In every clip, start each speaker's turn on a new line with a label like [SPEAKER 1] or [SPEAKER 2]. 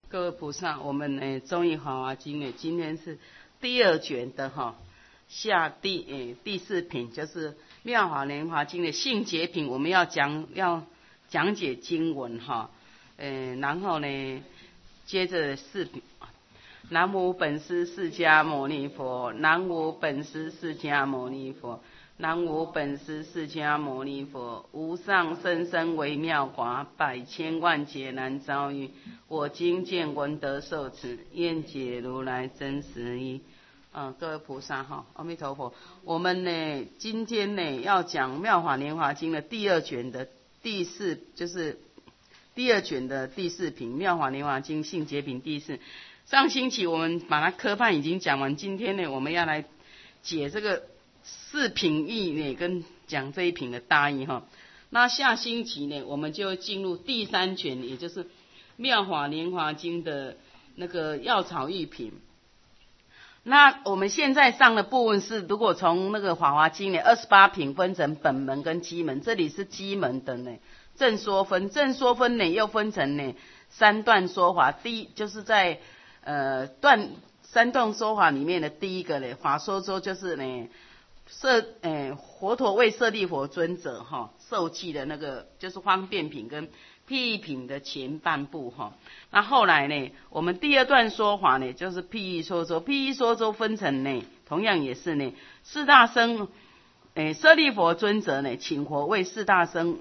[SPEAKER 1] 各位菩萨，我们中义华华经呢，今天是第二卷的下第四品，就是妙法莲华经的性解品，我们要讲解经文然后呢，接着四品。南无本师释迦牟尼佛，南无本师释迦牟尼佛，南无本师释迦牟尼佛，无上甚深微妙法，百千万劫难遭遇。我今见闻得受持，愿解如来真实义。各位菩萨阿弥陀佛。我们呢，今天呢要讲妙法莲华经的第二卷的第四，就是第二卷的第四品，妙法莲华经性解品第四。上星期我们把它科判已经讲完，今天呢我们要来解这个四品义呢，跟讲这一品的大义那下星期呢，我们就进入第三卷，也就是妙法莲华经的那个药草喻品。那我们现在上的部分是，如果从那个法华经呢28品分成本门跟基门，这里是基门的呢正说分，正说分呢又分成呢三段说法。第一就是在三段说法里面的第一个呢，法说说就是呢佛陀为舍利弗尊者受记的那个，就是方便品跟譬喻品的前半部那后来呢，我们第二段说法呢，就是譬喻说说，譬喻说说分成呢，同样也是呢四大僧舍利弗尊者呢，请佛为四大僧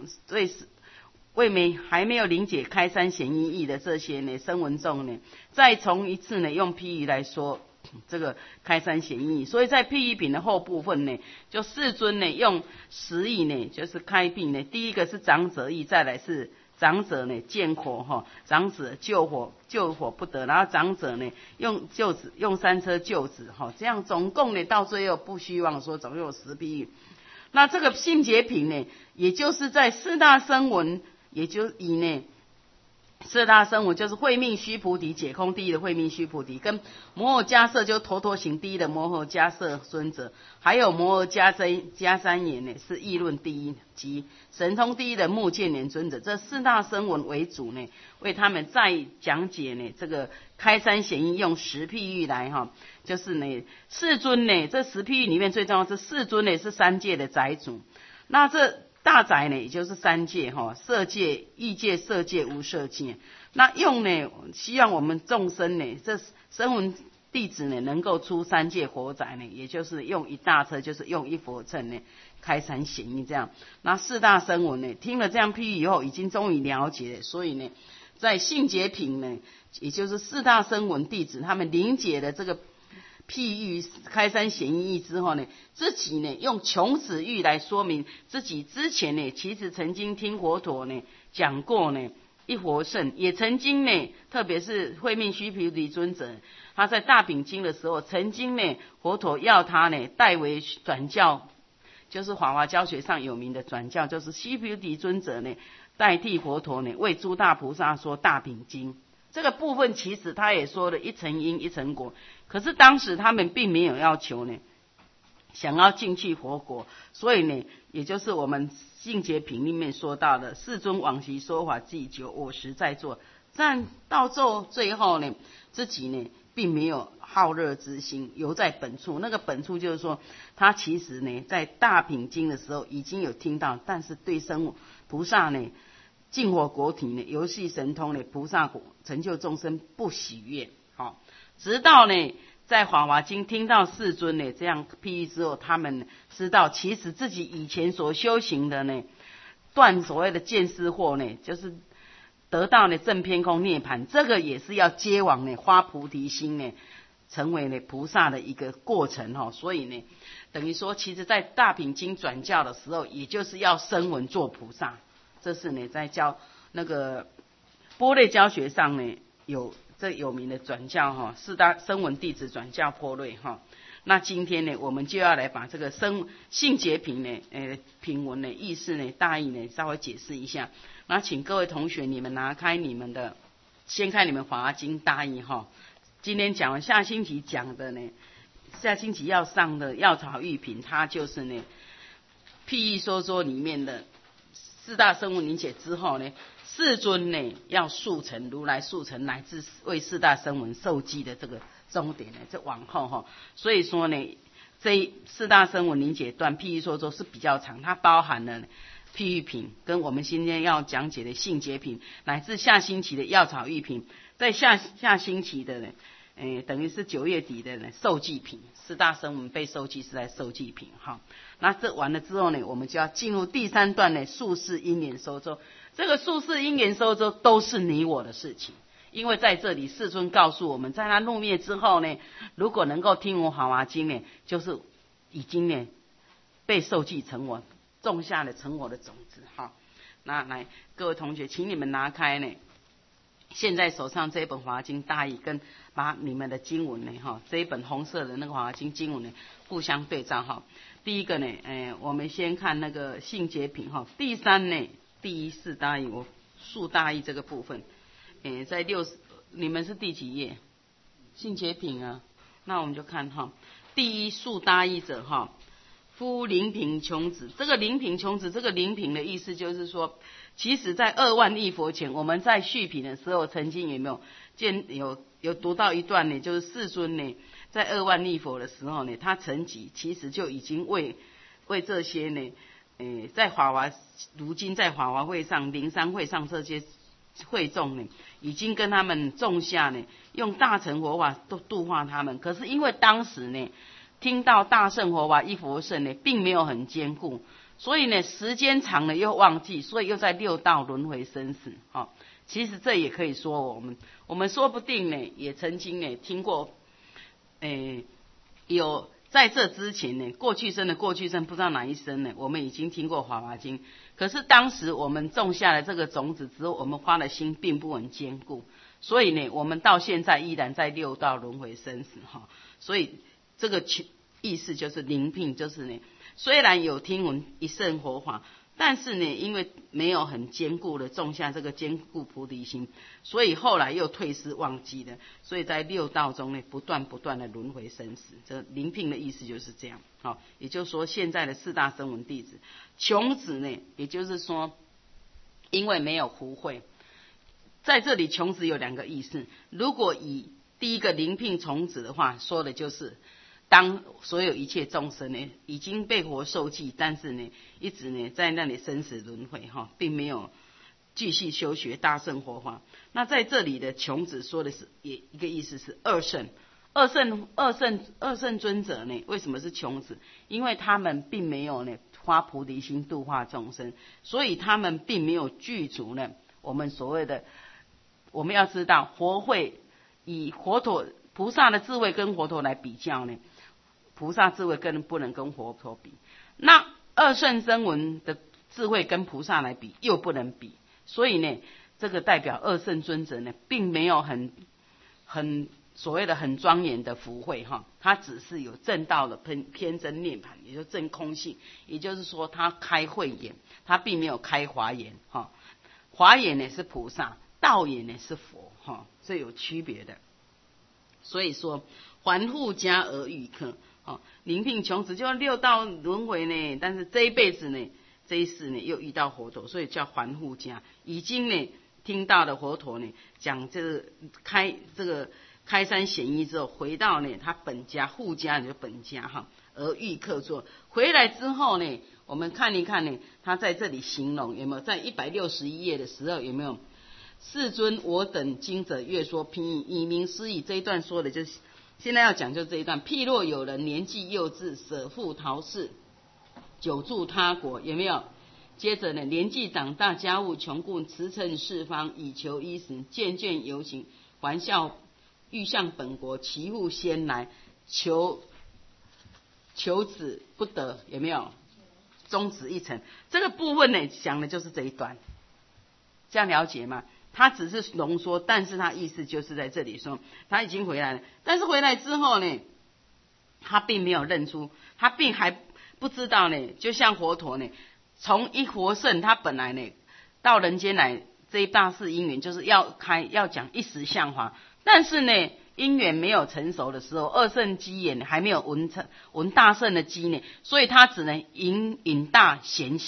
[SPEAKER 1] 还没有理解开三显一义的这些呢声闻众呢，再从一次呢用譬喻来说这个开三显一义。所以在譬喻品的后部分呢，就世尊呢用十义呢，就是开辟呢，第一个是长者义，再来是长者呢见火长者救火不得，然后长者呢用三车救子这样总共呢到最后不虚妄说总共有10譬喻。那这个性解品呢，也就是在四大声闻，也就以呢四大声闻就是慧命须菩提解空第一的慧命须菩提，跟摩诃迦摄就陀陀行第一的摩诃迦摄尊者，还有摩诃迦三言呢是议论第一及神通第一的目犍连尊者，这四大声闻为主呢，为他们再讲解呢这个开三显一，用10譬喻来就是呢世尊呢这10譬喻里面最重要是世尊呢是三界的宰主。那这大宰呢，也就是三界色界、异界、色界、无色界。那用呢，希望我们众生呢，这声闻弟子呢，能够出三界火宅呢，也就是用一大车，就是用一佛乘呢，开三显一这样。那四大声闻呢，听了这样譬喻以后，已经终于了解了，所以呢，在性解品呢，也就是四大声闻弟子他们理解的这个譬喻开三显一义之后呢，自己呢用穷子喻来说明自己之前呢，其实曾经听佛陀呢讲过呢一佛乘，也曾经呢，特别是慧命须菩提尊者，他在大品经的时候，曾经呢佛陀要他呢代为转教，就是法华教学上有名的转教，就是须菩提尊者呢代替佛陀呢为诸大菩萨说大品经。这个部分其实他也说了一层因一层果，可是当时他们并没有要求呢想要进去佛国，所以呢也就是我们性解品里面说到的世尊往昔说法既久，我实在做，但到最后呢自己呢并没有好乐之心，犹在本处。那个本处就是说他其实呢在大品经的时候已经有听到，但是对生菩萨呢净火果体呢游戏神通呢菩萨果成就众生不喜悦直到呢在法华经听到世尊呢这样譬喻之后，他们知道其实自己以前所修行的呢断所谓的见思惑呢，就是得到呢正偏空涅槃，这个也是要接往呢发菩提心呢成为呢菩萨的一个过程所以呢等于说其实在大品经转教的时候，也就是要声闻做菩萨。这是呢在教那个般若教学上呢有这有名的转教四大声闻弟子转教般若那今天呢我们就要来把这个性解品呢品文呢意思呢大意呢稍微解释一下。那请各位同学你们拿开你们的先看你们法华经大意今天讲完，下星期讲的呢，下星期要上的药草喻品，它就是呢譬喻说说里面的四大声闻理解之后呢， 世尊呢要速成如来速成乃至为四大声闻受记的这个终点呢，这往后哈，所以说呢，这四大声闻临解段譬喻说咒是比较长，它包含了譬喻品跟我们今天要讲解的性解品，乃至下星期的药草喻品，在下星期的呢，等于是9月底的呢受记品，四大声闻被受记是在受记品哈。那这完了之后呢，我们就要进入第3段呢，宿世因缘收咒。这个宿世因缘收咒都是你我的事情，因为在这里世尊告诉我们，在他入灭之后呢，如果能够听我华华经呢，就是已经呢被受记成我，种下了成我的种子哈。那来各位同学，请你们拿开呢，现在手上这一本华华经大义，跟把你们的经文呢哈，这一本红色的那个华华经经文呢互相对照哈。第一个呢，我们先看那个性解品哈。第3呢，第4大义，我述大义这个部分，在60，你们是第几页？性解品啊，那我们就看哈。第1述大义者哈，夫灵品穷子。这个灵品穷子，这个灵品的意思就是说，其实在2万亿佛前，我们在续品的时候，曾经有没有有读到一段呢？就是世尊呢，在2万亿佛的时候呢，他成集其实就已经为这些呢，在如今在华华会上、灵山会上这些会众呢，已经跟他们种下呢，用大乘佛法都度化他们。可是因为当时呢，听到大乘佛法一佛乘呢，并没有很坚固，所以呢，时间长了又忘记，所以又在6道轮回生死。哈，其实这也可以说我们说不定呢，也曾经呢听过，有在这之前呢，过去生的过去生，不知道哪一生呢，我们已经听过《华华经》，可是当时我们种下了这个种子之后，我们花的心并不很坚固，所以呢，我们到现在依然在6道轮回生死哈。所以这个意思就是灵品，就是呢，虽然有听闻一乘佛法，但是呢，因为没有很坚固的种下这个坚固菩提心，所以后来又退失忘记了，所以在6道中呢，不断的轮回生死。这灵品的意思就是这样。好，也就是说，现在的4大声闻弟子，穷子呢，也就是说，因为没有福慧，在这里穷子有2个意思。如果以第一个灵品穷子的话，说的就是当所有一切众生呢，已经被佛受记，但是呢，一直呢在那里生死轮回哈，并没有继续修学大乘佛法。那在这里的穷子说的是也一个意思是二圣尊者呢，为什么是穷子？因为他们并没有呢发菩提心度化众生，所以他们并没有具足呢我们所谓的，我们要知道佛慧以佛陀菩萨的智慧跟佛陀来比较呢，菩萨智慧更不能跟佛陀比，那二圣声闻的智慧跟菩萨来比又不能比，所以呢，这个代表二圣尊者呢，并没有很所谓的很庄严的福慧哈，他只是有正道的偏真涅槃，也就是正空性，也就是说他开慧眼，他并没有开华眼哈，华眼呢是菩萨，道眼呢是佛哈，这有区别的。所以说还复家而遇客，灵品穷子就6道轮回呢，但是这一辈子呢，这一世呢又遇到佛陀，所以叫还复家。已经呢听到了佛陀呢讲这个开山显义之后，回到呢他本家护家就是本家哈，而遇客座回来之后呢，我们看一看呢，他在这里形容有没有在161页的时候有没有？世尊，我等今者越说譬喻，以明师义。这一段说的就是现在要讲就这一段。譬若有人年纪幼稚，舍父逃世，久住他国，有没有？接着呢，年纪长大，家务穷故，驰骋四方，以求衣食，渐渐游行，还笑欲向本国，其父先来求子不得，有没有？终止一程。这个部分呢，讲的就是这一段，这样了解吗？他只是浓缩，但是他意思就是在这里说他已经回来了，但是回来之后呢，他并没有认出，他并还不知道呢，就像佛陀呢，从一佛圣他本来呢到人间来，这一大事因缘就是要讲一时相华，但是呢因缘没有成熟的时候，二圣机眼还没有闻大圣的机呢，所以他只能引大显小。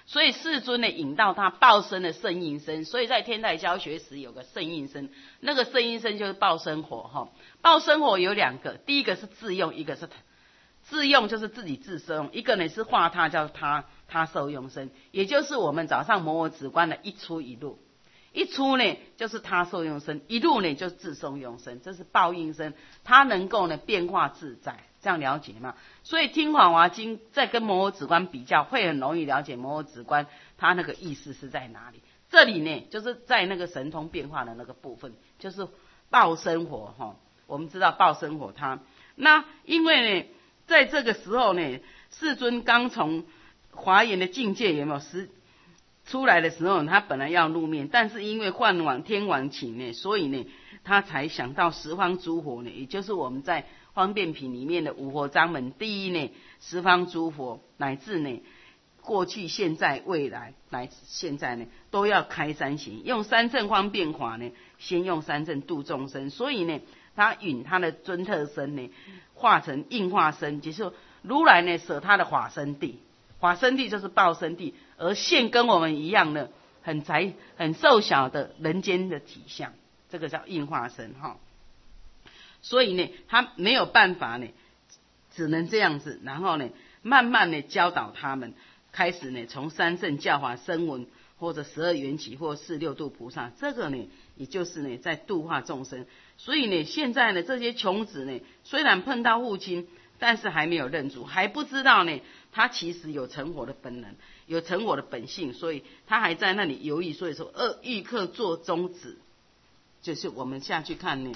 [SPEAKER 1] 所以世尊呢引到他报身的圣应身，所以在天台教学时有个圣应身，那个圣应身就是报身火哈。报身火有2个，第一个是自用，一个是自用，就是自己自受用，一个呢是化他，叫他受用身，也就是我们早上摩诃止观的一出一入。一出呢就是他受用身，一入呢就是自受用身，这是报应身，它能够呢变化自在，这样了解吗？所以听法华经在跟摩诃止观比较，会很容易了解摩诃止观它那个意思是在哪里。这里呢就是在那个神通变化的那个部分，就是报身火哈。我们知道报身火它，那因为呢在这个时候呢，世尊刚从华严的境界有没有出来的时候，他本来要入灭，但是因为幻王天王请呢，所以呢他才想到十方诸佛呢，也就是我们在方便品里面的五佛章门第一呢，十方诸佛乃至呢过去现在未来乃至现在呢都要开三贤，用三乘方便法呢，先用三乘度众生，所以呢他引他的尊特身呢化成应化身，就是如来呢舍他的法身地，法身地就是报身地，而现跟我们一样的很瘦小的人间的体相，这个叫应化身哈。所以呢他没有办法呢，只能这样子，然后呢慢慢的教导他们，开始呢从三乘教法声闻或者12缘起或46度菩萨，这个呢也就是呢在度化众生。所以呢现在呢这些穷子呢虽然碰到父亲，但是还没有认主，还不知道呢他其实有成佛的本能，有成佛的本性，所以他还在那里犹豫。所以说欲刻作宗旨，就是我们下去看呢，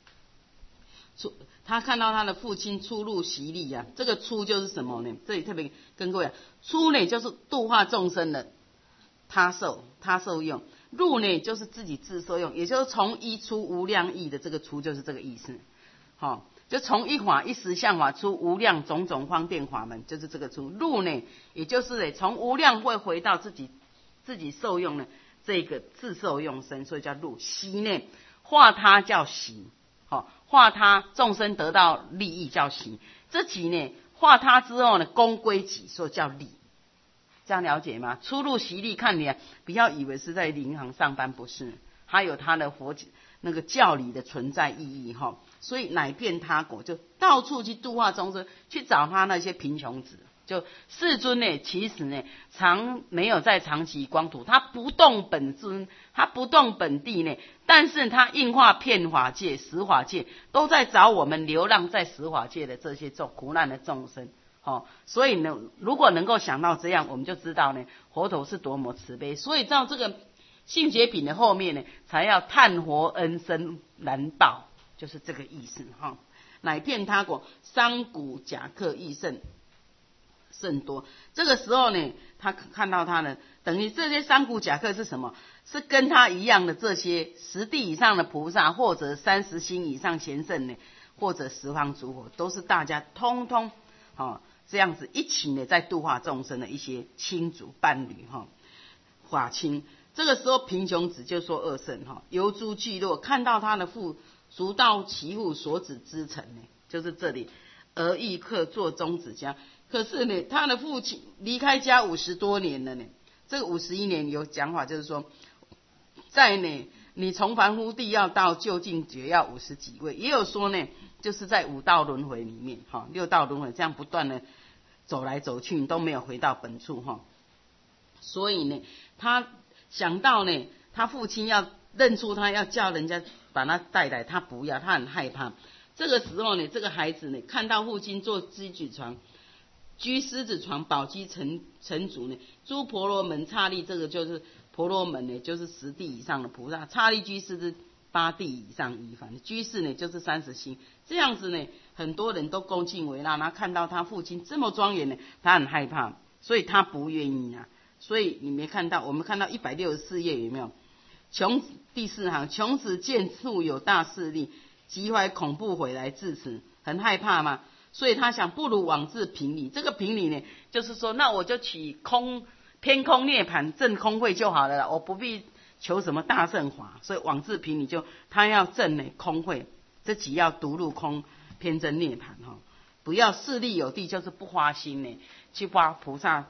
[SPEAKER 1] 他看到他的父亲出入习力啊，这个出就是什么呢？这里特别跟各位讲，出呢就是度化众生的他受用，入呢就是自己自受用，也就是从一出无量义的这个出就是这个意思，好。就从一法一实相法出无量种种方便法门，就是这个出。入呢也就是呢从无量会回到自己受用的这个自受用身，所以叫入。习呢化他叫习，好，化他众生得到利益叫习，这己呢化他之后呢功归己，所以叫利。这样了解吗？出入习力看你不要以为是在银行上班，不是，还有他的那个教理的存在意义哈。所以乃遍他国，就到处去度化众生，去找他那些贫穷子。就世尊呢，其实呢没有在长期光土，他不动本尊，他不动本地呢，但是他应化遍法界、十法界，都在找我们流浪在十法界的这些苦难的众生。所以呢，如果能够想到这样，我们就知道呢，佛陀是多么慈悲。所以到这个性觉品的后面呢，才要叹佛恩深难报。就是这个意思哈，乃遍他国，商贾甲客益甚多。这个时候呢，他看到他呢，等于这些商贾甲客是什么？是跟他一样的这些10地以上的菩萨，或者30星以上贤圣呢，或者十方诸佛，都是大家通通这样子一起呢，在度化众生的一些亲族伴侣法亲。这个时候贫穷子就说二圣游诸聚落，看到他的父熟到其父所指之城呢，就是这里，而欲刻作宗旨家。可是呢，他的父亲离开家50多年了呢。这个51年有讲法，就是说，在呢，你从凡夫地要到究竟觉要50几位，也有说呢，就是在5道轮回里面6道轮回这样不断的走来走去，你都没有回到本处所以呢，他想到呢，他父亲要认出他，要叫人家把他带来，他不要，他很害怕。这个时候呢，这个孩子呢，看到父亲坐居举床，居狮子床，宝鸡成主呢，诸婆罗门刹利，这个就是婆罗门呢，就是10地以上的菩萨，刹利居士是8地以上一凡，居士呢就是30星，这样子呢，很多人都恭敬为纳。他看到他父亲这么庄严呢，他很害怕，所以他不愿意啊。所以你没看到，我们看到164页有没有？第4行，穷子见处有大势力，极怀恐怖回来至此，很害怕嘛。所以他想，不如往至平理。这个平理呢，就是说，那我就取偏空涅槃证空慧就好了啦，我不必求什么大圣法。所以往至平理他要证呢空慧，这只要独入空偏真涅槃不要势力有地，就是不花心呢去发菩萨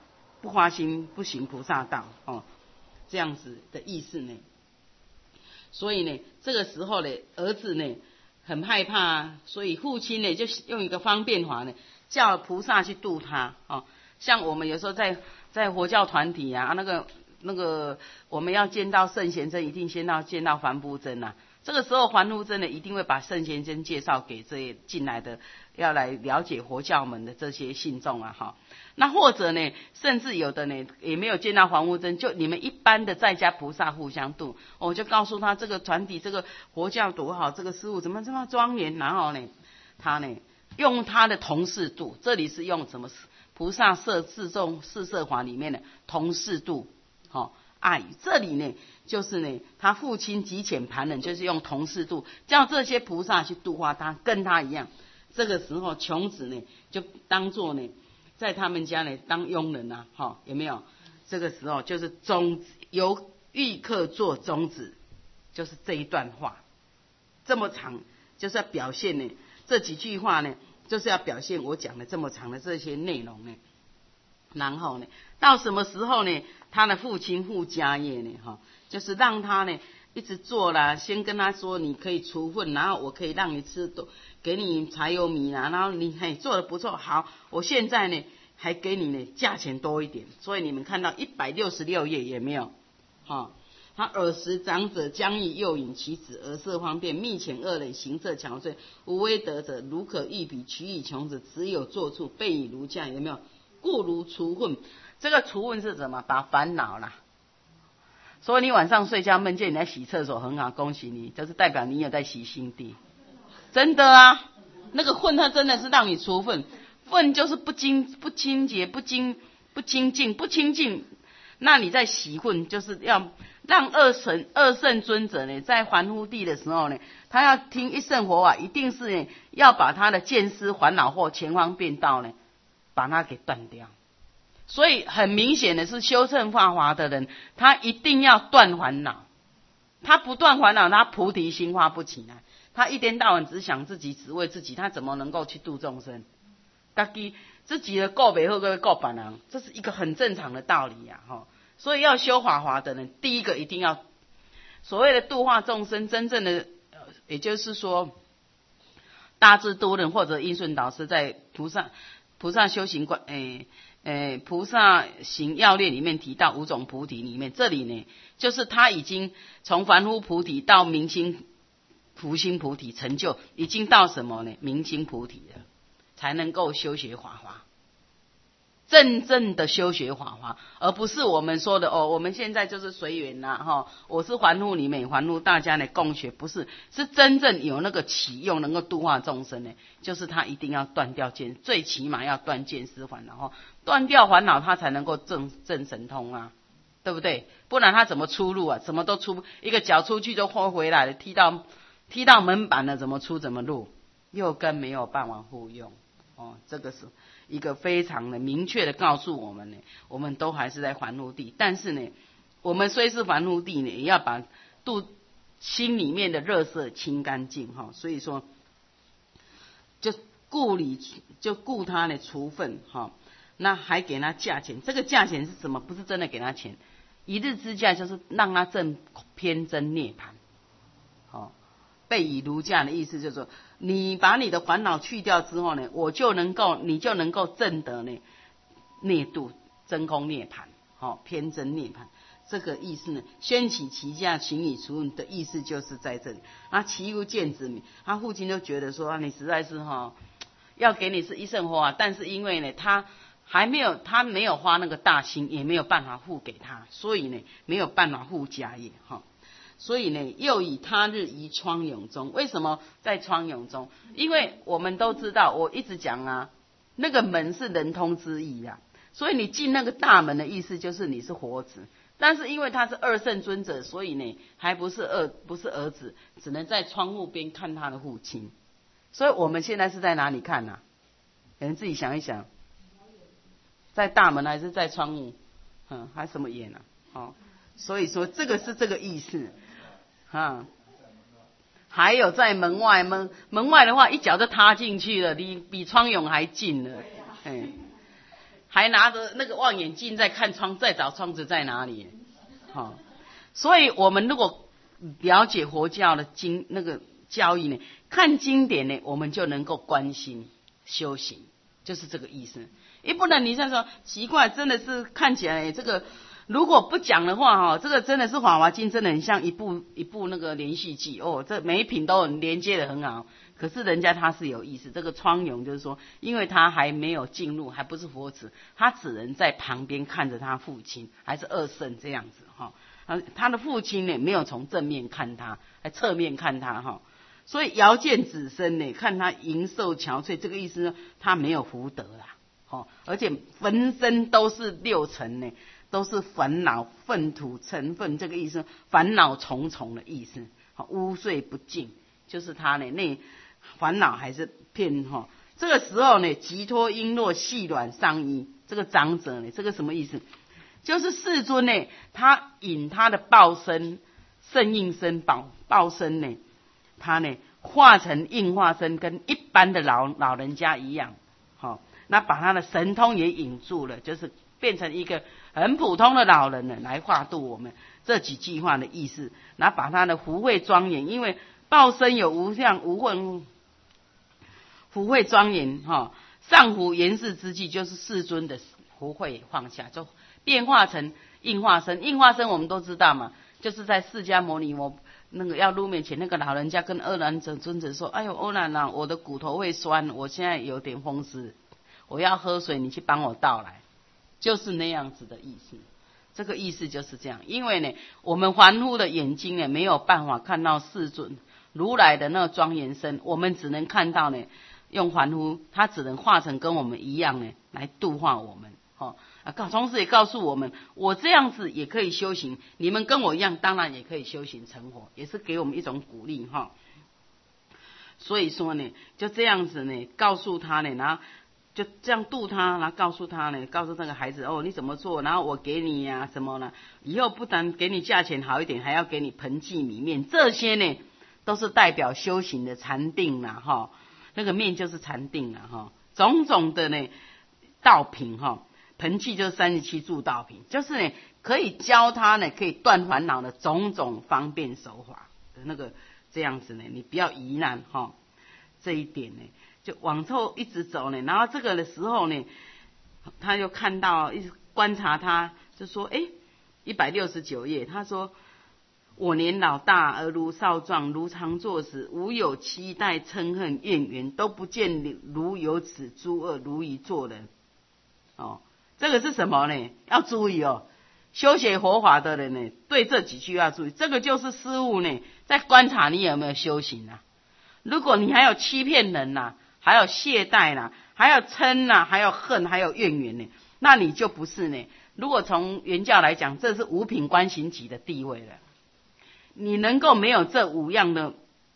[SPEAKER 1] 不发心不行菩萨道哦，这样子的意思呢。所以呢，这个时候呢，儿子呢很害怕，所以父亲呢就用一个方便法呢，叫菩萨去度他哦。像我们有时候在佛教团体啊，那个我们要见到圣贤真，一定先要见到凡夫真啊。这个时候凡夫真呢，一定会把圣贤真介绍给这些进来的要来了解佛教门的这些信众啊哈。那或者呢，甚至有的呢也没有见到凡夫真，就你们一般的在家菩萨互相度，我就告诉他这个团体这个佛教多好，这个师父怎么这么庄严，然后呢他呢用他的同事度，这里是用什么菩萨摄四众四摄法里面的同事度，好爱这里呢就是呢他父亲极浅盘忍，就是用同事度叫这些菩萨去度化他，跟他一样。这个时候穷子呢就当作呢在他们家呢当佣人啊，哈有没有？这个时候就是由玉客做宗旨，就是这一段话这么长，就是要表现呢这几句话呢，就是要表现我讲的这么长的这些内容呢。然后呢，到什么时候呢？他的父亲护家业呢，哈，就是让他呢一直做啦，先跟他说你可以除粪，然后我可以让你吃多，给你柴油米啦，然后你做的不错，好，我现在呢还给你呢价钱多一点。所以你们看到166页也没有，哈。他尔时长者将以诱引其子，而色方便，密遣恶人，行色憔悴，无威德者，如可喻彼，取以穷子，只有坐处，备以如驾，有没有？故如除粪。这个除粪是什么？把烦恼啦。所以你晚上睡觉梦见你在洗厕所，很好，恭喜你，就是代表你有在洗心地。真的啊，那个粪它真的是让你除粪，粪就是不清洁、不清净。那你在洗粪，就是要让二圣尊者呢，在凡夫地的时候呢，他要听一圣佛法，一定是呢要把他的见思烦恼或前方便道呢，把它给断掉。所以很明显的是，修正法华的人，他一定要断烦恼。他不断烦恼，他菩提心发不起来。他一天到晚只想自己，只为自己，他怎么能够去度众生？自己的顾不好，跟顾别人，这是一个很正常的道理呀，哈。所以要修法华的人，第一个一定要所谓的度化众生，真正的也就是说，大智度论或者印顺导师在菩萨修行菩萨行要略里面提到5种菩提里面，这里呢就是他已经从凡夫菩提到明心福心菩提成就，已经到什么呢？明心菩提了，才能够修学法华。真正的修学法华，而不是我们说的我们现在就是随缘啦，哈，我是凡夫里面凡夫，大家呢共学，不是，是真正有那个启用能够度化众生呢，就是他一定要断掉最起码要断见思烦恼，断掉烦恼，他才能够证神通啊，对不对？不然他怎么出路啊？什么都出，一个脚出去就回来了，踢到门板了，怎么出怎么入，右根没有办法互用这个是一个非常的明确的告诉我们呢，我们都还是在凡夫地，但是呢，我们虽是凡夫地呢，也要把心里面的热色清干净哈。所以说，就顾他的除粪哈，那还给他价钱，这个价钱是什么？不是真的给他钱，一日之价就是让他证偏真涅槃，备以如价的意思就是说，你把你的烦恼去掉之后呢，你就能够证得呢内度真空涅槃，偏真涅槃。这个意思呢，宣起其价，请以除粪的意思就是在这里。那其无见子女，他父亲就觉得说你实在是要给你是一圣佛法，但是因为呢他没有花那个大心，也没有办法付给他，所以呢没有办法付家业所以呢，又以他日于疮痈中。为什么在疮痈中？因为我们都知道，我一直讲啊，那个门是人通之意啊，所以你进那个大门的意思就是你是活子。但是因为他是二圣尊者，所以呢，还不是儿子，只能在窗户边看他的父亲。所以我们现在是在哪里看啊？有人自己想一想，在大门还是在窗户？还什么眼啊？所以说这个是这个意思。还有在门外，门外的话，一脚就踏进去了，离比窗痈还近了。 还拿着那个望远镜在看窗，在找窗子在哪里。所以我们如果了解佛教的那个教义呢，看经典呢，我们就能够关心修行，就是这个意思。也不能你这样说奇怪，真的是看起来这个如果不讲的话这个真的是《法华经》真的很像一部那个连续剧这每一品都很连接的很好。可是人家他是有意思，这个窗永就是说，因为他还没有进入，还不是佛子，他只能在旁边看着他父亲，还是二圣这样子他的父亲呢没有从正面看他，还侧面看他所以遥见子身呢，看他盈寿憔悴，这个意思呢，他没有福德啦。而且浑身都是六尘呢，都是烦恼粪土尘粪，这个意思，烦恼重重的意思。污秽不净，就是他呢那烦恼还是偏这个时候呢，极脱璎珞细软上衣，这个长者呢，这个什么意思？就是世尊呢，他引他的报身圣应身报身呢，他呢化成应化身，跟一般的老人家一样。那把他的神通也引住了，就是变成一个很普通的老人了，来化度我们。这几句话的意思，然后把他的福慧庄严，因为报身有无相无分福慧庄严上福严饰之际，就是世尊的福慧放下，就变化成应化身。应化身我们都知道嘛，就是在释迦牟尼那个要入面前，那个老人家跟阿难尊者说：“哎呦，阿难啊，我的骨头会酸，我现在有点风湿。我要喝水，你去帮我倒来。”就是那样子的意思。这个意思就是这样，因为呢，我们凡夫的眼睛呢，没有办法看到世尊如来的那个庄严身，我们只能看到呢，用凡夫，他只能化成跟我们一样呢，来度化我们。同时也告诉我们，我这样子也可以修行，你们跟我一样，当然也可以修行成佛，也是给我们一种鼓励所以说呢，就这样子呢，告诉他呢，然后就这样度他，然后告诉他呢，告诉那个孩子你怎么做，然后我给你呀什么呢？以后不但给你价钱好一点，还要给你盆器米面，这些呢都是代表修行的禅定啦那个面就是禅定啦种种的呢道品盆器就是37柱道品，就是呢可以教他呢可以断烦恼的种种方便手法的那个这样子呢，你不要疑难这一点呢。就往后一直走呢，然后这个的时候呢，他就看到一直观察他，就说169页，他说：“我年老大而如少壮，如常作时，无有期待嗔恨怨缘，都不见如有此诸恶，如以做人。”这个是什么呢？要注意修学佛法的人呢，对这几句要注意。这个就是师父呢，在观察你有没有修行啊。如果你还有欺骗人还有懈怠还有嗔还有恨，还有怨缘呢，那你就不是呢。如果从原教来讲，这是五品观行级的地位了。你能够没有这五样的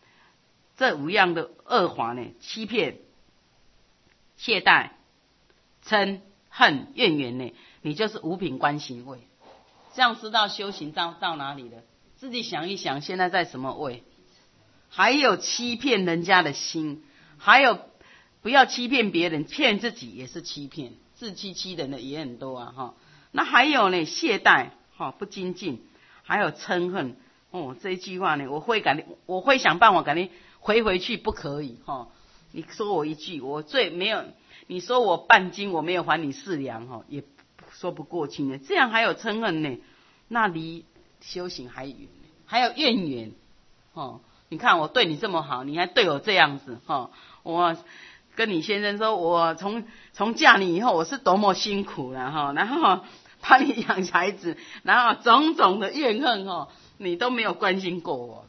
[SPEAKER 1] 恶法呢，欺骗、懈怠、嗔、恨、怨缘呢，你就是五品观行位。这样知道修行到哪里了？自己想一想，现在在什么位？还有欺骗人家的心，还有不要欺骗别人，骗自己也是欺骗，自欺欺人的也很多那还有呢，懈怠不精进，还有嗔恨这一句话呢，我会想办法赶紧回去，不可以你说我一句，我最没有，你说我半斤，我没有还你4两也说不过去呢。这样还有嗔恨呢，那离修行还远，还有怨言你看我对你这么好，你还对我这样子我跟你先生说，我从嫁你以后，我是多么辛苦了然后帮你养孩子，然后种种的怨恨你都没有关心过我。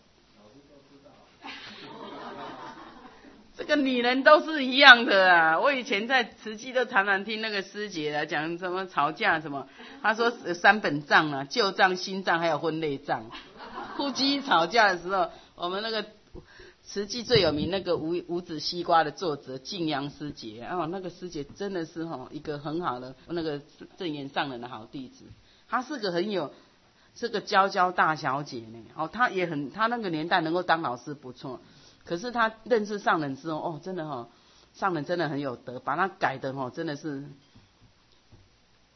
[SPEAKER 1] 这个女人都是一样的我以前在慈济都常常听那个师姐讲什么吵架什么，她说3本账旧账、新账还有婚内账。夫妻吵架的时候，我们那个慈济最有名那个无籽西瓜的作者净阳师姐那个师姐真的是一个很好的那个正言上人的好弟子，她是个是个娇大小姐呢她那个年代能够当老师不错，可是她认识上人之后真的上人真的很有德，把她改的真的是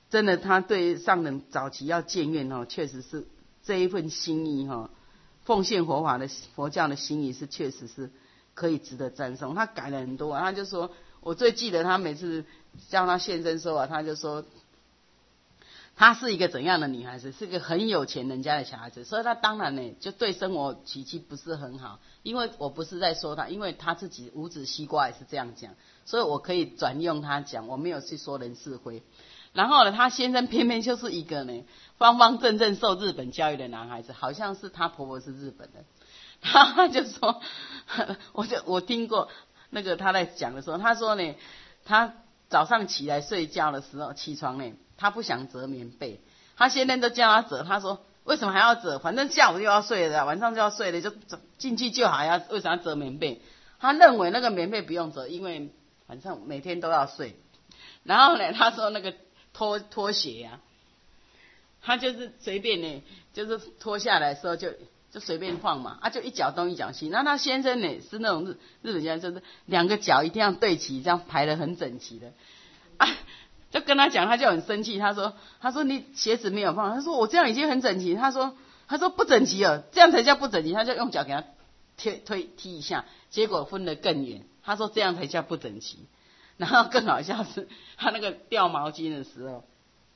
[SPEAKER 1] 真的他对上人早期要建院哦，确实是这一份心意哈，奉献佛教的心意是确实是可以值得赞颂。他改了很多啊，他就说，我最记得他每次叫他现身说啊，他就说。她是一个怎样的女孩子？是个很有钱人家的小孩子，所以她当然呢，就对生活起居不是很好。因为我不是在说她，因为她自己五指西瓜也是这样讲，所以我可以转用她讲，我没有去说人是非。然后呢，她先生偏偏就是一个呢，方方正正受日本教育的男孩子，好像是她婆婆是日本人，他就说，我听过那个他在讲的时候，他说呢，他早上起来睡觉的时候，起床呢。他不想折棉被，他先生都叫他折，他说为什么还要折？反正下午就要睡了，晚上就要睡了，就进去就好，为什么要折棉被？他认为那个棉被不用折，因为反正每天都要睡。然后呢，他说那个拖鞋啊，他就是随便呢，就是脱下来的时候就随便放嘛，就一脚东一脚西。那他先生呢是那种日本人，就是两个脚一定要对齐，这样排得很整齐的啊。就跟他讲，他就很生气。他说你鞋子没有放。他说我这样已经很整齐。他说不整齐了，这样才叫不整齐。他就用脚给他踢一下，结果分得更远。他说这样才叫不整齐。然后更好笑是，他那个掉毛巾的时候，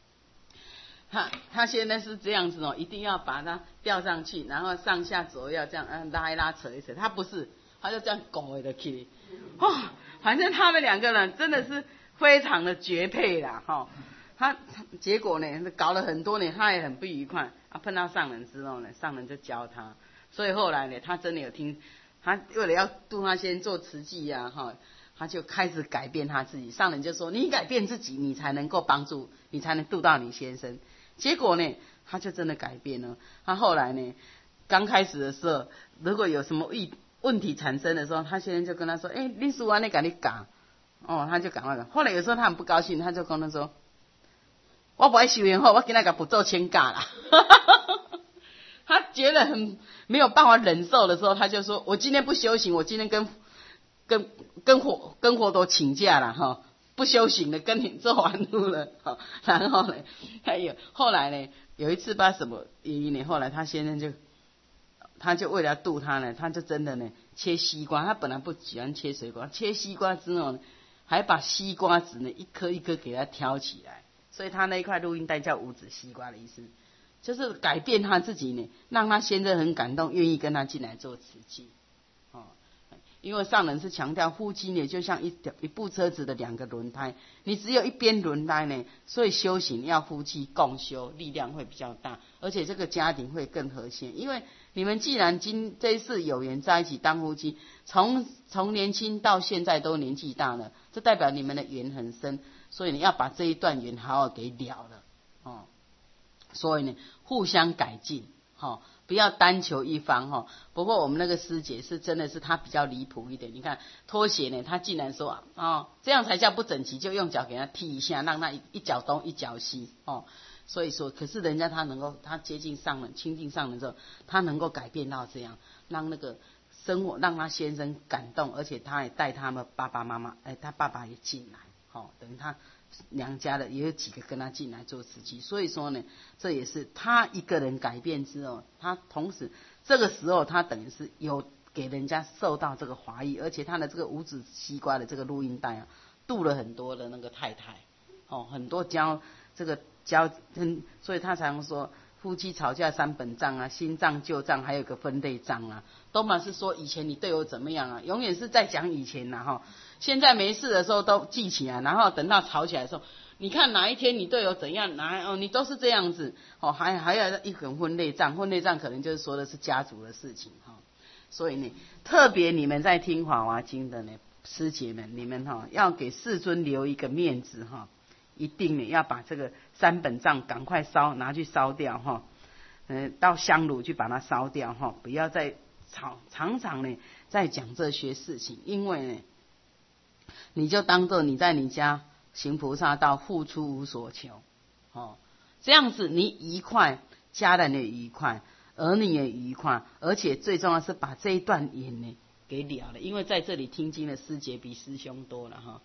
[SPEAKER 1] 他现在是这样子哦，一定要把它吊上去，然后上下左右这样拉一拉扯一扯。他不是，他就这样拱的去。反正他们两个人真的是。非常的绝配啦，他结果呢搞了很多年，他也很不愉快碰到上人之后呢，上人就教他，所以后来呢，他真的有听，他为了要度他先做慈济啊，他就开始改变他自己。上人就说，你改变自己，你才能够帮助，你才能度到你先生。结果呢，他就真的改变了。他后来呢，刚开始的时候，如果有什么问题产生的时候，他先生就跟他说，你说完你赶紧讲。他就赶快了。后来有时候他很不高兴，他就跟他说：“我不爱修行后，我今天给不做请假啦。”他觉得很没有办法忍受的时候，他就说：“我今天不修行，我今天跟佛陀请假了不修行的跟你做完路了然后呢，后来呢，有一次不知道什么原因呢，后来他先生他就为了度他呢，他就真的呢切西瓜，他本来不喜欢切水果，切西瓜之后呢。还把西瓜籽呢一颗一颗给它挑起来，所以他那一块录音带叫五指西瓜的意思，就是改变他自己呢，让他先生很感动，愿意跟他进来做慈济。因为上人是强调夫妻呢就像一部车子的两个轮胎，你只有一边轮胎呢，所以修行要夫妻共修，力量会比较大，而且这个家庭会更和谐。因为你们既然这一次有缘在一起当夫妻，从年轻到现在都年纪大了，这代表你们的缘很深，所以你要把这一段缘好好给了了所以呢，互相改进不要单求一方不过我们那个师姐是真的是她比较离谱一点。你看拖鞋呢，她竟然说这样才叫不整齐，就用脚给她踢一下，让她一脚东一脚西所以说，可是人家他接近上人、亲近上人之后，他能够改变到这样，让那个生活让他先生感动，而且他也带他们爸爸妈妈，他爸爸也进来，等于他娘家的也有几个跟他进来做慈济。所以说呢，这也是他一个人改变之后，他同时这个时候他等于是有给人家受到这个华裔，而且他的这个五指西瓜的这个录音带度了很多的那个太太，很多所以他常说夫妻吵架三本账新账旧账，还有个分类账都嘛是说以前你对我怎么样永远是在讲以前现在没事的时候都记起来，然后等到吵起来的时候，你看哪一天你对我怎样，你都是这样子还要一本分类账，分类账可能就是说的是家族的事情所以呢，特别你们在听华华经的呢师姐们，你们要给世尊留一个面子一定呢要把这个三本账赶快拿去烧掉到香炉去把它烧掉不要再常常呢在讲这些事情。因为呢你就当做你在你家行菩萨道，付出无所求这样子你愉快，家人也愉快，儿女也愉快，而且最重要是把这一段缘呢给了了。因为在这里听经的师姐比师兄多了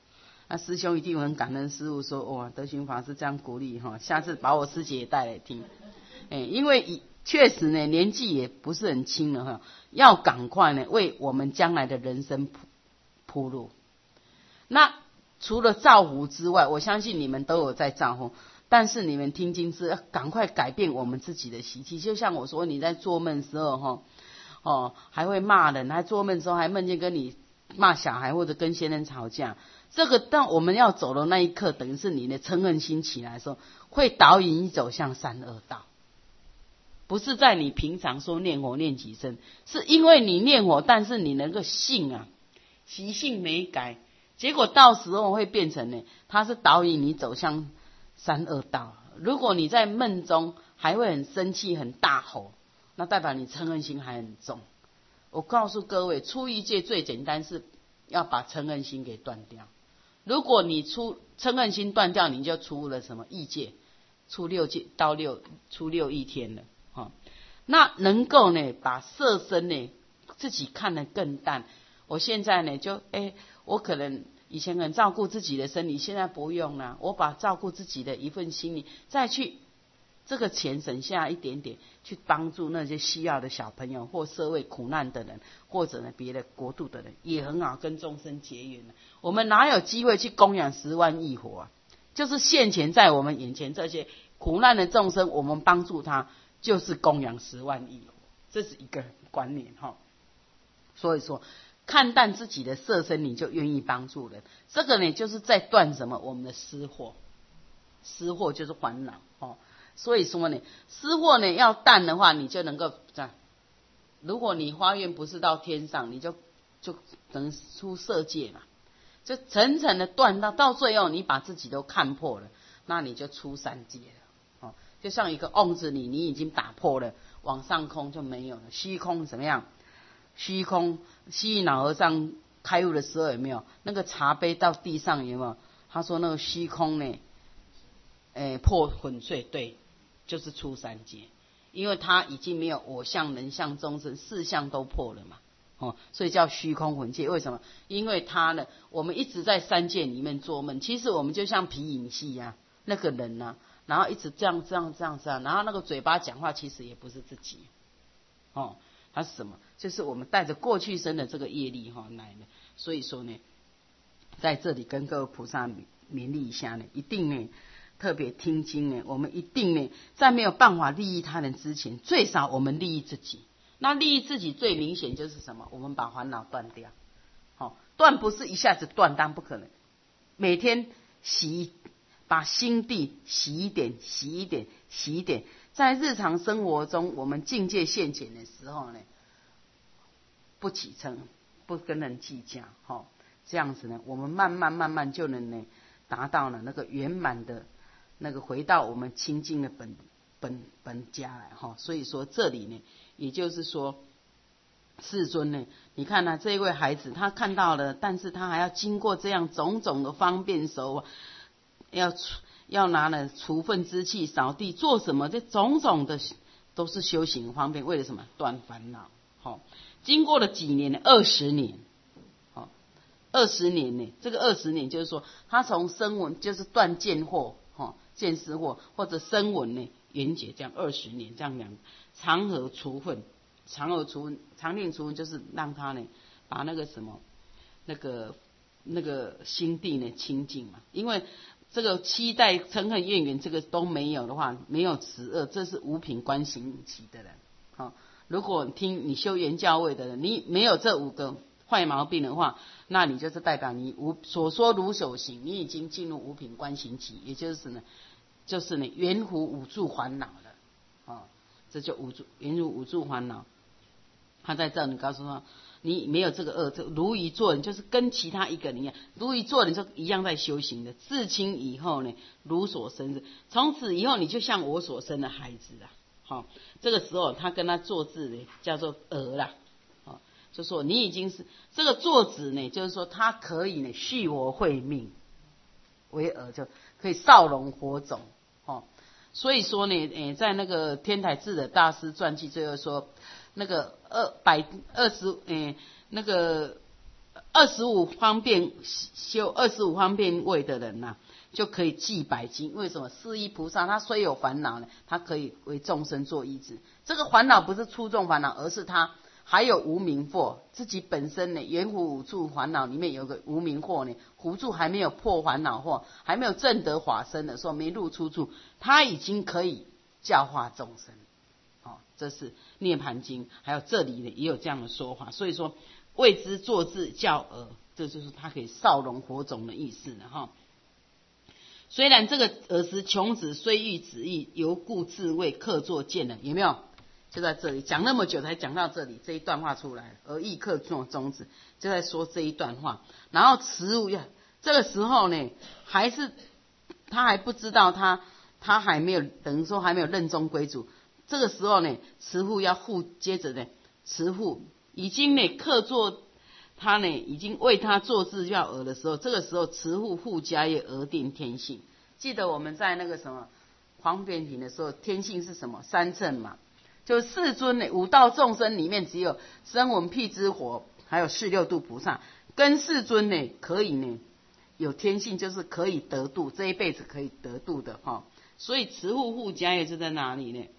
[SPEAKER 1] 那师兄一定很感恩师父说，哇，德行法师这样鼓励哈，下次把我师姐也带来听。因为确实呢，年纪也不是很轻了哈，要赶快呢为我们将来的人生铺路。那除了造福之外，我相信你们都有在造福，但是你们听经是要赶快改变我们自己的习气。就像我说，你在做梦的时候哈，还会骂人，还做梦的时候还梦见跟你骂小孩或者跟先生吵架，这个当我们要走的那一刻，等于是你的嗔恨心起来的时候，会导引你走向三恶道。不是在你平常说念佛念几声，是因为你念佛，但是你那个性啊，习性没改，结果到时候会变成呢，它是导引你走向三恶道。如果你在梦中还会很生气、很大吼，那代表你嗔恨心还很重。我告诉各位，出欲界最简单是要把嗔恨心给断掉。如果你嗔恨心断掉，你就出了什么欲界，出六界到出六欲天了。那能够呢把色身呢自己看得更淡。我现在呢就我可能以前很照顾自己的身体，现在不用了，我把照顾自己的一份心力，再去这个钱省下一点点，去帮助那些需要的小朋友或社会苦难的人，或者呢别的国度的人，也很好，跟众生结缘了。我们哪有机会去供养10万亿佛啊？就是现前在我们眼前这些苦难的众生，我们帮助他，就是供养10万亿佛，这是一个观念哈。所以说，看淡自己的色身，你就愿意帮助人。这个呢，就是在断什么？我们的私货，私货就是烦恼哦。所以说呢，私货呢要淡的话，你就能够这样。如果你发愿不是到天上，你就等出色界嘛，就层层的断到最后，你把自己都看破了，那你就出三界了。就像一个瓮子里，你已经打破了，往上空就没有了。虚空怎么样？虚空，虚脑和尚开悟的时候有没有？那个茶杯到地上有没有？他说那个虚空呢，破粉碎，对，就是出三界，因为他已经没有我相、人相、众生四相都破了嘛，所以叫虚空混界。为什么？因为他呢，我们一直在三界里面做梦，其实我们就像皮影戏啊，那个人啊。然后一直这样，然后那个嘴巴讲话其实也不是自己，它是什么？就是我们带着过去生的这个业力来的。所以说呢，在这里跟各位菩萨勉励一下呢，一定呢特别听经呢，我们一定呢在没有办法利益他人之前，最少我们利益自己。那利益自己最明显就是什么？我们把烦恼断掉。断不是一下子断，当然不可能，每天把心地洗一点，在日常生活中，我们境界现前的时候呢，不起嗔，不跟人计较，这样子呢，我们慢慢就能呢达到了那个圆满的那个回到我们清净的本家来所以说这里呢，也就是说，世尊呢，你看这一位孩子他看到了，但是他还要经过这样种种的方便手。要拿了除粪之气扫地做什么？这种种的都是修行方便，为了什么？断烦恼。经过了几年呢？20年。20年呢？这个20年就是说，他从声闻就是断见惑，见思惑，或者声闻呢缘觉，这样20年，这样两常和除粪，常令除粪就是让他呢把那个什么那个心地呢清净嘛，因为这个期待嗔恨怨缘这个都没有的话，没有此恶，这是五品观行起的人。如果听你修圆教位的人，你没有这5个坏毛病的话，那你就是代表你所说如所行，你已经进入五品观行起，也就是呢圆乎五住烦恼了。这就圆乎五住烦恼。他在这里告诉他，你没有这个恶，这如鱼做人，就是跟其他一个人一样，如鱼做人就一样在修行的。自清以后呢，如所生之，从此以后你就像我所生的孩子啦。这个时候他跟他做字呢，叫做儿啦。就说你已经是这个做子呢，就是说他可以呢续我慧命为儿，就可以少龙活种。所以说呢，在那个天台智者大师传记最后说。那个那个 25方便修25方便位的人呐，就可以记百经。为什么？四依菩萨他虽有烦恼呢，他可以为众生做医治。这个烦恼不是粗重烦恼，而是他还有无明惑，自己本身呢，圆湖五处烦恼里面有个无明惑呢，糊处还没有破烦恼惑，还没有证得法身的时候，没入出处，他已经可以教化众生。这是涅盘经，还有这里呢也有这样的说法。所以说为之作智教儿，这就是他可以少龙火种的意思了哈。虽然这个尔时穷子虽欲子意，犹故自谓客作见人，有没有？就在这里讲那么久才讲到这里，这一段话出来了，而意客作宗子，就在说这一段话。然后慈物呀，这个时候呢，还是他还不知道他还没有，等于说还没有任宗归主。这个时候呢，慈父要护，接着呢，慈父已经呢客作他呢，已经为他做智教儿的时候，这个时候慈父护家业而定天性。记得我们在那个什么方便品的时候，天性是什么？三乘嘛，就世尊呢，五道众生里面只有声闻辟支佛，还有四六度菩萨，跟世尊呢可以呢有天性，就是可以得度，这一辈子可以得度的哈。所以慈父护家业就在哪里呢？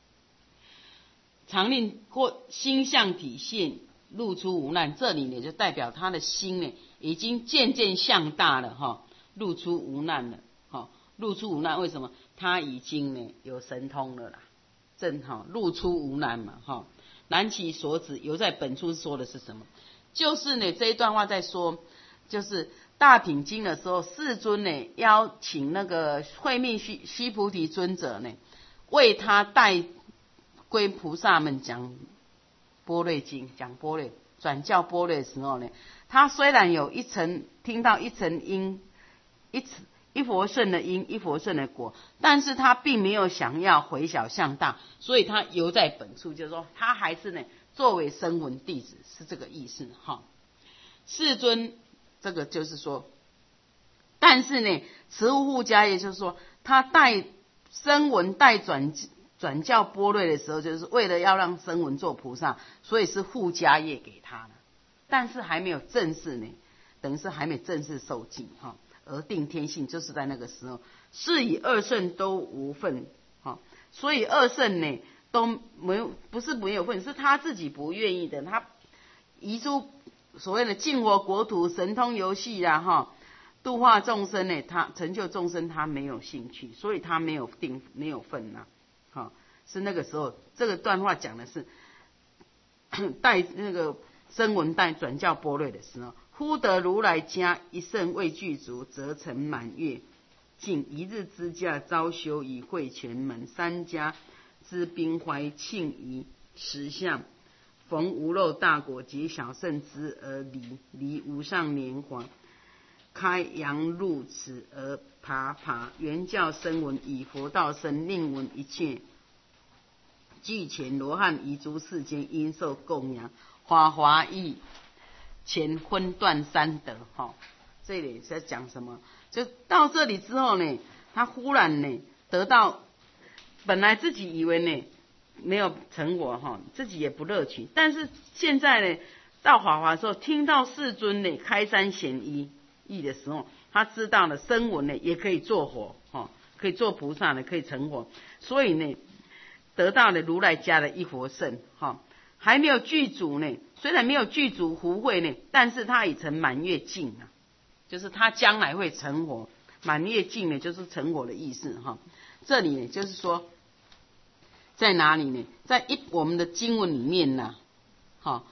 [SPEAKER 1] 常令或心相体现，露出无难。这里呢就代表他的心呢已经渐渐向大了哈，露出无难了哈，露出无难。为什么？他已经呢有神通了啦，正好露出无难嘛哈。难其所指，犹在本处说的是什么？就是呢这一段话在说，就是大品经的时候，世尊呢邀请那个慧命须菩提尊者呢，为他带归菩萨们讲般若经，讲般若转教般若的时候呢，他虽然有一层听到一层因，一佛圣的因，一佛圣的果，但是他并没有想要回小向大，所以他犹在本处，就是说他还是呢作为声闻弟子，是这个意思哈。世尊这个就是说，但是呢慈父护家业就是说，他带声闻带转教般若的时候，就是为了要让声闻做菩萨，所以是护家业给他的，但是还没有正式呢，等于是还没正式受记哈，而定天性就是在那个时候，是以二圣都无份哈，所以二圣呢都没有，不是没有份，是他自己不愿意的，他移出所谓的净火国土、神通游戏啦哈，度化众生呢，他成就众生他没有兴趣，所以他没有份呐。好，是那个时候，这个段话讲的是带那个声闻带转教般若的时候，忽得如来家一圣未具足，则成满月尽一日之假，朝修以会全门，三家之宾怀庆仪十相，逢无漏大果及小圣之而离无上莲华，开阳入此而爬，原教声闻以佛道身，令闻一切俱前罗汉遗诸世间应受供养，法华义前分断三德哈。这里在讲什么？就到这里之后呢，他忽然呢得到，本来自己以为呢没有成果哈，自己也不乐趣，但是现在呢到法华的时候，听到世尊呢开山显义的时候，他知道了声闻呢也可以做佛哈，可以做菩萨呢，可以成佛，所以呢得到了如来家的一佛圣哈，还没有具足呢，虽然没有具足福慧呢，但是他已成满月境啊，就是他将来会成佛。满月境呢就是成佛的意思哈。这里呢就是说在哪里呢？在我们的经文里面呢，好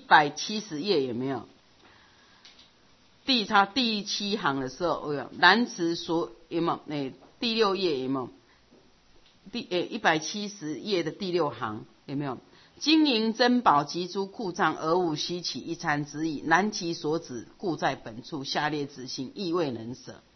[SPEAKER 1] 170页有没有？第7行的时候，南池所有没有？第6页有没有？170页的第6行有没有？金银珍宝及诸库藏，而无稀奇一餐之意，难其所指，故在本处。下列之心，亦未能舍。